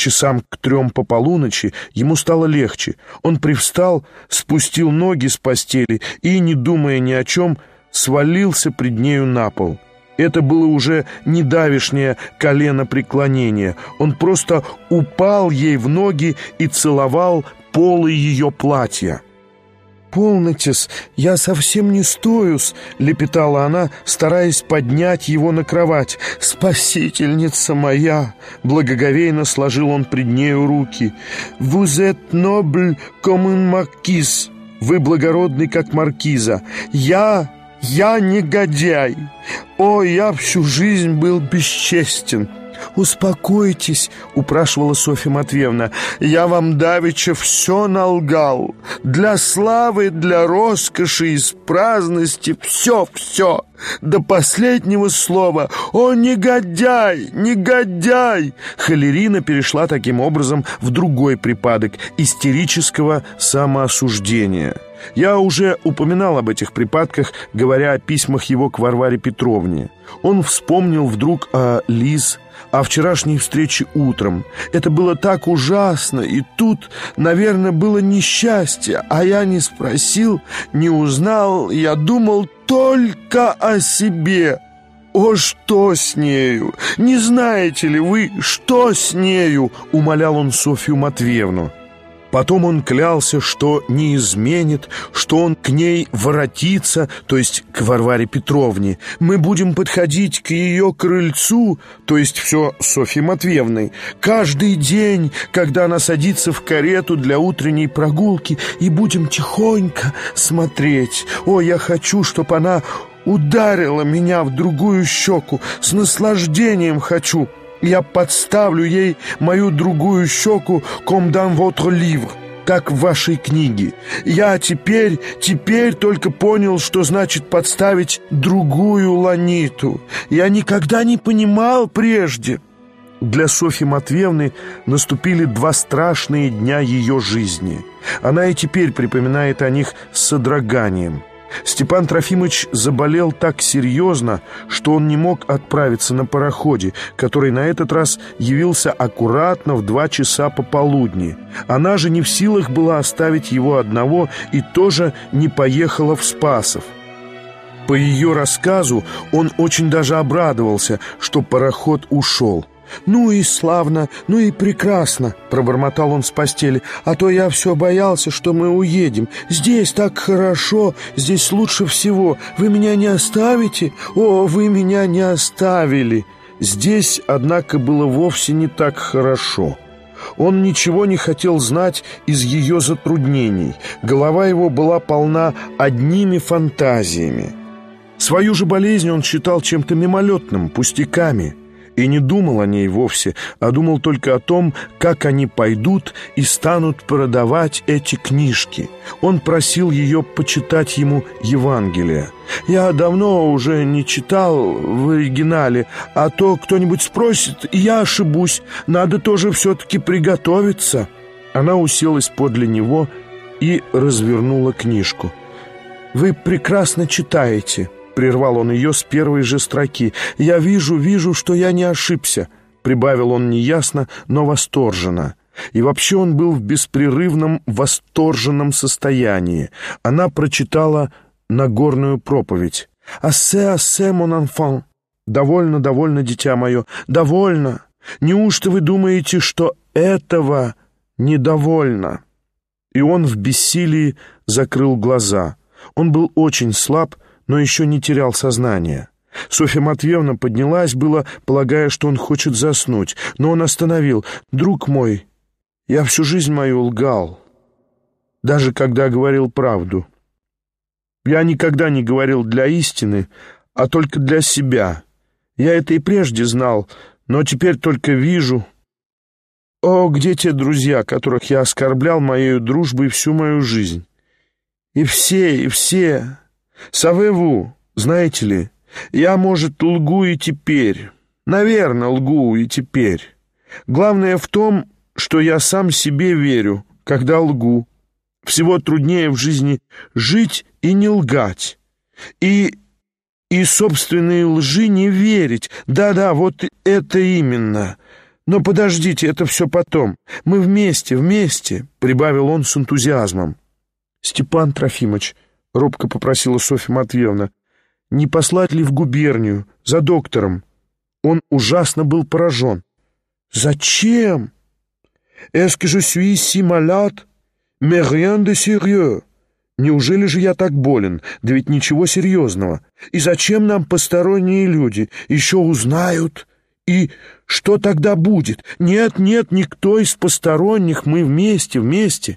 часам к 3 по полуночи ему стало легче. Он привстал, спустил ноги с постели и, не думая ни о чем, свалился пред нею на пол. Это было уже не давешнее коленопреклонение. Он просто упал ей в ноги и целовал полы ее платья. «Полнотес, я совсем не стоюсь», — лепетала она, стараясь поднять его на кровать. «Спасительница моя!» — благоговейно сложил он пред нею руки. «Vous êtes noble comme une marquise». «Вы благородный, как маркиза». «Я негодяй! О, я всю жизнь был бесчестен!» «Успокойтесь», — упрашивала Софья Матвеевна. «Я вам давеча все налгал. Для славы, для роскоши, из праздности, все. До последнего слова. О, негодяй, негодяй!» Холерина перешла таким образом в другой припадок истерического самоосуждения. Я уже упоминал об этих припадках, говоря о письмах его к Варваре Петровне. Он вспомнил вдруг о Лиз, о вчерашней встрече утром. Это было так ужасно, и тут, наверное, было несчастье, а я не спросил, не узнал, я думал только о себе. «О, что с нею? Не знаете ли вы, что с нею?» — умолял он Софью Матвеевну. Потом он клялся, что не изменит, что он к ней воротится, то есть к Варваре Петровне. Мы будем подходить к ее крыльцу, то есть все Софьи Матвеевной, каждый день, когда она садится в карету для утренней прогулки, и будем тихонько смотреть. О, я хочу, чтобы она ударила меня в другую щеку, с наслаждением хочу. Я подставлю ей мою другую щеку, comme dans votre livre, как в вашей книге. Я теперь только понял, что значит подставить другую Ланиту. Я никогда не понимал прежде». Для Софьи Матвеевны наступили 2 страшные дня ее жизни. Она и теперь припоминает о них с содроганием. Степан Трофимович заболел так серьезно, что он не мог отправиться на пароходе, который на этот раз явился аккуратно в 2 часа пополудни. Она же не в силах была оставить его одного и тоже не поехала в Спасов. По ее рассказу он очень даже обрадовался, что пароход ушел. «Ну и славно, ну и прекрасно», — пробормотал он с постели. «А то я все боялся, что мы уедем. Здесь так хорошо, здесь лучше всего. Вы меня не оставите? О, вы меня не оставили». Здесь, однако, было вовсе не так хорошо. Он ничего не хотел знать из ее затруднений. Голова его была полна одними фантазиями. Свою же болезнь он считал чем-то мимолетным, пустяками. И не думал о ней вовсе, а думал только о том, как они пойдут и станут продавать эти книжки. Он просил ее почитать ему Евангелие. «Я давно уже не читал в оригинале, а то кто-нибудь спросит, и я ошибусь. Надо тоже все-таки приготовиться». Она уселась подле него и развернула книжку. «Вы прекрасно читаете», — прервал он ее с первой же строки. «Я вижу, что я не ошибся», — прибавил он неясно, но восторженно. И вообще он был в беспрерывном восторженном состоянии. Она прочитала Нагорную проповедь. «Assez, assez, mon enfant». «Довольно, довольно, дитя мое, довольно. Неужто вы думаете, что этого недовольно?» И он в бессилии закрыл глаза. Он был очень слаб, но еще не терял сознание. Софья Матвеевна поднялась было, полагая, что он хочет заснуть, но он остановил. «Друг мой, я всю жизнь мою лгал, даже когда говорил правду. Я никогда не говорил для истины, а только для себя. Я это и прежде знал, но теперь только вижу. О, где те друзья, которых я оскорблял моей дружбой всю мою жизнь? И все... Savez-vous, знаете ли, я, может, лгу и теперь. Наверное, лгу и теперь. Главное в том, что я сам себе верю, когда лгу. Всего труднее в жизни жить и не лгать. И собственной лжи не верить. Да-да, вот это именно. Но подождите, это все потом. Мы вместе, вместе», — прибавил он с энтузиазмом. «Степан Трофимович», — робко попросила Софья Матвеевна, — «не послать ли в губернию за доктором?» Он ужасно был поражен. «Зачем? Est-ce que je suis si malade? Mais rien de sérieux. Неужели же я так болен? Да ведь ничего серьезного. И зачем нам посторонние люди? Еще узнают. И что тогда будет? Нет, нет, никто из посторонних, мы вместе, вместе».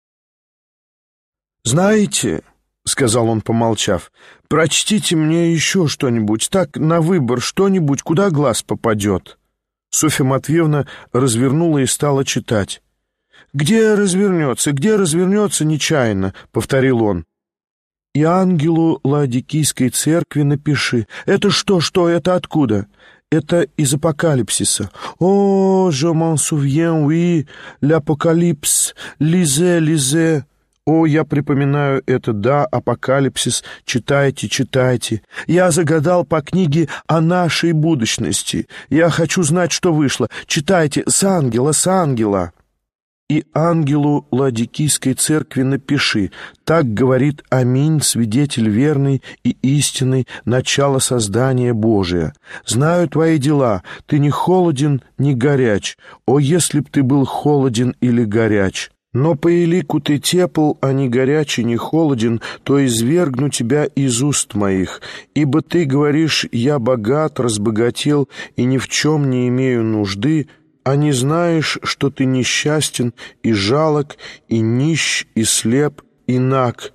«Знаете, — сказал он, помолчав, — прочтите мне еще что-нибудь, так, на выбор, что-нибудь, куда глаз попадет». Софья Матвеевна развернула и стала читать. Где развернется нечаянно», — повторил он. «И ангелу Лаодикийской церкви напиши». «Это что, это откуда?» «Это из Апокалипсиса». «О, je m'en souviens, oui, l'Apocalypse, lisez». «О, я припоминаю это, да, Апокалипсис, читайте, читайте. Я загадал по книге о нашей будущности. Я хочу знать, что вышло. Читайте, с ангела». «И ангелу Лаодикийской церкви напиши. Так говорит Аминь, свидетель верный и истинный, начало создания Божия. Знаю твои дела, ты не холоден, не горяч. О, если б ты был холоден или горяч! Но по элику ты тепл, а не горяч и не холоден, то извергну тебя из уст моих. Ибо ты говоришь, я богат, разбогател и ни в чем не имею нужды, а не знаешь, что ты несчастен и жалок, и нищ, и слеп, и наг.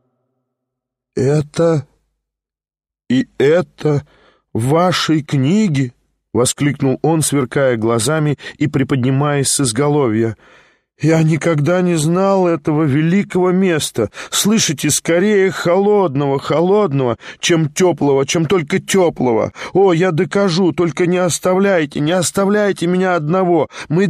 «Это в вашей книге?» — воскликнул он, сверкая глазами и приподнимаясь с изголовья. «Я никогда не знал этого великого места. Слышите, скорее холодного, чем теплого, чем только теплого. О, я докажу, только не оставляйте меня одного. Мы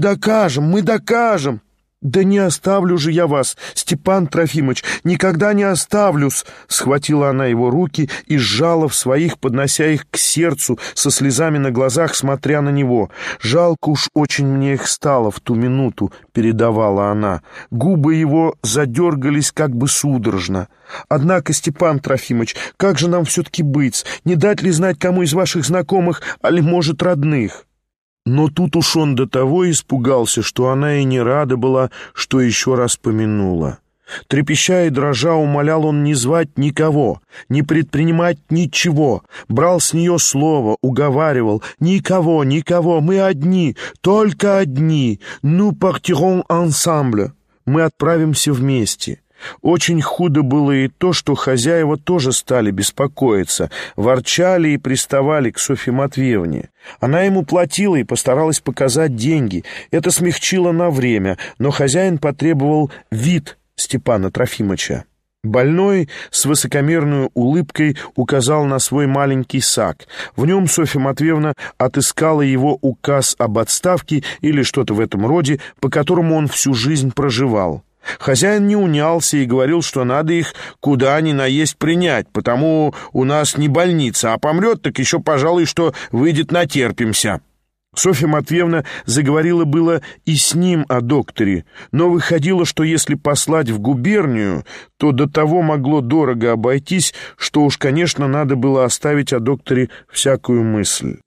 докажем». «Да не оставлю же я вас, Степан Трофимович, никогда не оставлю-с!» Схватила она его руки и сжала в своих, поднося их к сердцу, со слезами на глазах, смотря на него. «Жалко уж очень мне их стало в ту минуту», — передавала она. Губы его задергались как бы судорожно. «Однако, Степан Трофимович, как же нам все-таки быть? Не дать ли знать кому из ваших знакомых, али, может, родных?» Но тут уж он до того испугался, что она и не рада была, что еще раз помянула. Трепеща и дрожа, умолял он не звать никого, не предпринимать ничего. Брал с нее слово, уговаривал: «Никого, мы одни, только одни. Nous partirons ensemble. Мы отправимся вместе». Очень худо было и то, что хозяева тоже стали беспокоиться, ворчали и приставали к Софье Матвеевне. Она ему платила и постаралась показать деньги. Это смягчило на время, но хозяин потребовал вид Степана Трофимовича. Больной с высокомерной улыбкой указал на свой маленький сак. В нем Софья Матвеевна отыскала его указ об отставке или что-то в этом роде, по которому он всю жизнь проживал. Хозяин не унялся и говорил, что надо их куда ни наесть принять, потому у нас не больница, а помрет, так еще, пожалуй, что выйдет натерпимся. Софья Матвеевна заговорила было и с ним о докторе, но выходило, что если послать в губернию, то до того могло дорого обойтись, что уж, конечно, надо было оставить о докторе всякую мысль.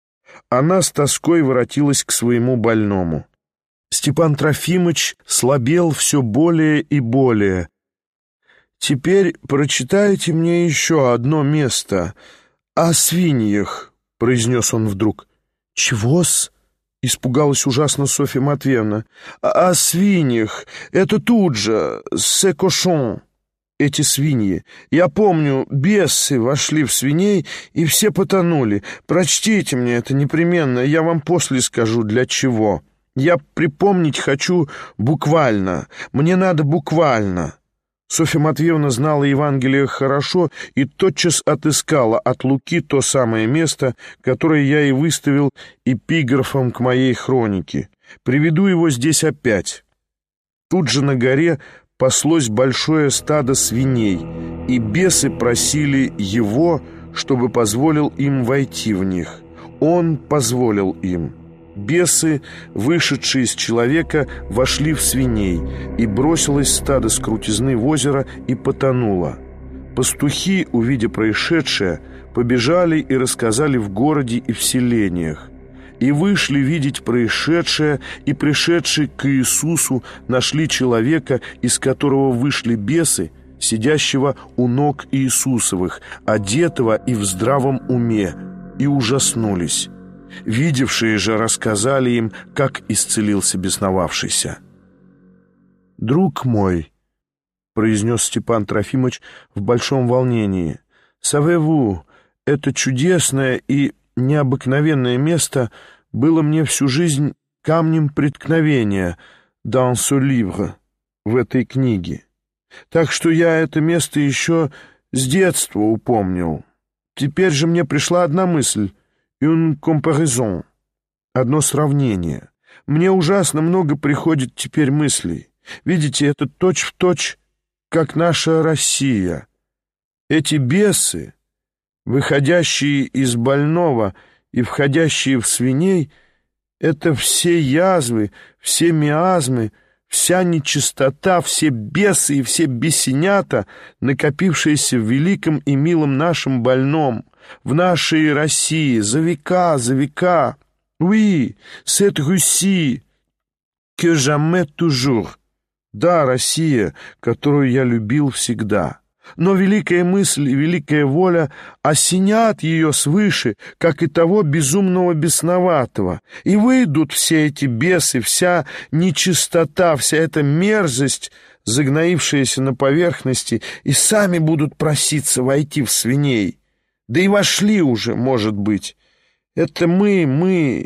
Она с тоской воротилась к своему больному. Степан Трофимович слабел все более и более. «Теперь прочитайте мне еще одно место. О свиньях», — произнес он вдруг. «Чего-с?» — испугалась ужасно Софья Матвеевна. «О свиньях. Это тут же. Се кошон. Эти свиньи. Я помню, бесы вошли в свиней, и все потонули. Прочтите мне это непременно, я вам после скажу, для чего». Я припомнить хочу буквально. Мне надо буквально». Софья Матвеевна знала Евангелие хорошо и тотчас отыскала от Луки то самое место, которое я и выставил эпиграфом к моей хронике. Приведу его здесь опять. Тут же на горе паслось большое стадо свиней, и бесы просили его, чтобы позволил им войти в них. Он позволил им. Бесы, вышедшие из человека, вошли в свиней, и бросилось стадо с крутизны в озеро и потонуло. Пастухи, увидя происшедшее, побежали и рассказали в городе и в селениях. И вышли видеть происшедшее, и, пришедшие к Иисусу, нашли человека, из которого вышли бесы, сидящего у ног Иисусовых, одетого и в здравом уме, и ужаснулись. Видевшие же рассказали им, как исцелился бесновавшийся. «Друг мой», — произнес Степан Трофимович в большом волнении, «savez-vous, это чудесное и необыкновенное место было мне всю жизнь камнем преткновения dans ce livre, в этой книге. Так что я это место еще с детства упомнил. Теперь же мне пришла одна мысль, une comparaison, одно сравнение. Мне ужасно много приходит теперь мыслей. Видите, это точь-в-точь, как наша Россия. Эти бесы, выходящие из больного и входящие в свиней, это все язвы, все миазмы, вся нечистота, все бесы и все бесенята, накопившиеся в великом и милом нашем больном, в нашей России за века, за века. Oui, cette Russie que j'aimais toujours. Да, Россия, которую я любил всегда. Но великая мысль и великая воля осенят ее свыше, как и того безумного бесноватого, и выйдут все эти бесы, вся нечистота, вся эта мерзость, загноившаяся на поверхности, и сами будут проситься войти в свиней. Да и вошли уже, может быть. Это мы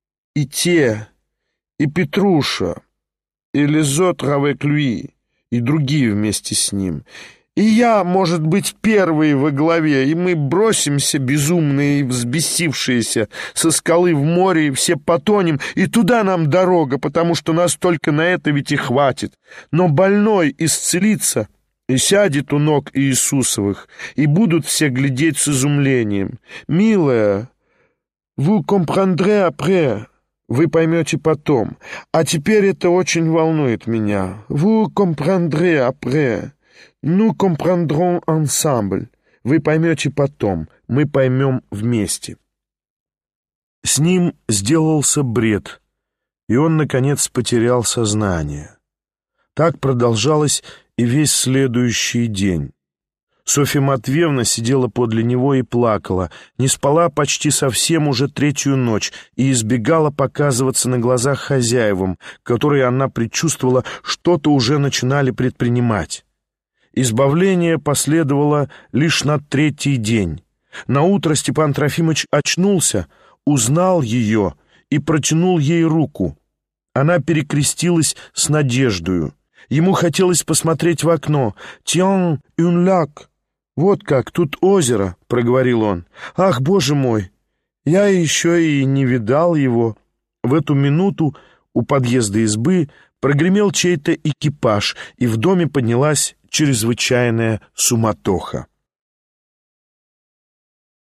и те, и Петруша, и les autres avec lui, и другие вместе с ним. И я, может быть, первый во главе, и мы бросимся, безумные и взбесившиеся, со скалы в море, и все потонем, и туда нам дорога, потому что нас только на это ведь и хватит. Но больной исцелится и сядет у ног Иисусовых, и будут все глядеть с изумлением. Милая, vous comprendrez après, вы поймете потом, а теперь это очень волнует меня. Vous comprendrez après. Nous comprendrons ensemble. Вы поймете потом, мы поймем вместе. С ним сделался бред, и он, наконец, потерял сознание. Так продолжалось и весь следующий день. Софья Матвеевна сидела подле него и плакала, не спала почти совсем уже третью ночь и избегала показываться на глазах хозяевам, которые, она предчувствовала, что-то уже начинали предпринимать. Избавление последовало лишь на третий день. Наутро Степан Трофимович очнулся, узнал ее и протянул ей руку. Она перекрестилась с надеждою. Ему хотелось посмотреть в окно. «Tiens, un lac!» «Вот как, тут озеро», — проговорил он. «Ах, Боже мой! Я еще и не видал его». В эту минуту у подъезда избы прогремел чей-то экипаж, и в доме поднялась чрезвычайная суматоха.